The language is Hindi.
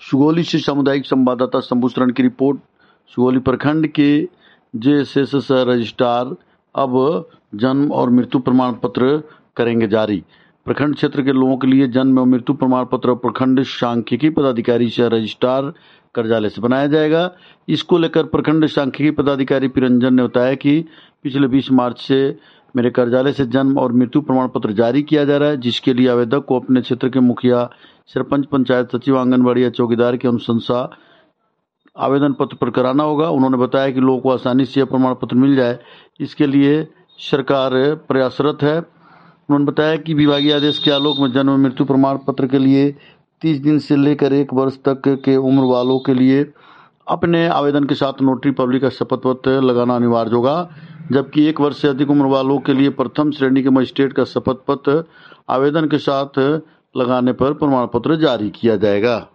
सुगौली से सामुदायिक संवाददाता शंभू शरण की रिपोर्ट। सुगौली प्रखंड के जेएसएस रजिस्ट्रार अब जन्म और मृत्यु प्रमाण पत्र करेंगे जारी। प्रखंड क्षेत्र के लोगों के लिए जन्म और मृत्यु प्रमाण पत्र प्रखंड सांख्यिकी पदाधिकारी से रजिस्ट्रार कार्यालय से बनाया जाएगा। इसको लेकर प्रखंड सांख्यिकी पदाधिकारी पिरंजन ने बताया कि पिछले 20 मार्च से मेरे कार्यालय से जन्म और मृत्यु प्रमाण पत्र जारी किया जा रहा है, जिसके लिए आवेदक को अपने क्षेत्र के मुखिया, सरपंच, पंचायत सचिव, आंगनबाड़ी या चौकीदार की अनुशंसा आवेदन पत्र पर कराना होगा। उन्होंने बताया कि लोगों को आसानी से यह प्रमाण पत्र मिल जाए, इसके लिए सरकार प्रयासरत है। उन्होंने बताया कि विभागीय आदेश के आलोक में जन्म मृत्यु प्रमाण पत्र के लिए 30 दिन से लेकर 1 वर्ष तक के उम्र वालों के लिए अपने आवेदन के साथ नोटरी पब्लिक का शपथ पत्र लगाना अनिवार्य होगा, जबकि 1 वर्ष से अधिक उम्र वालों के लिए प्रथम श्रेणी के मजिस्ट्रेट का शपथ पत्र आवेदन के साथ लगाने पर प्रमाण पत्र जारी किया जाएगा।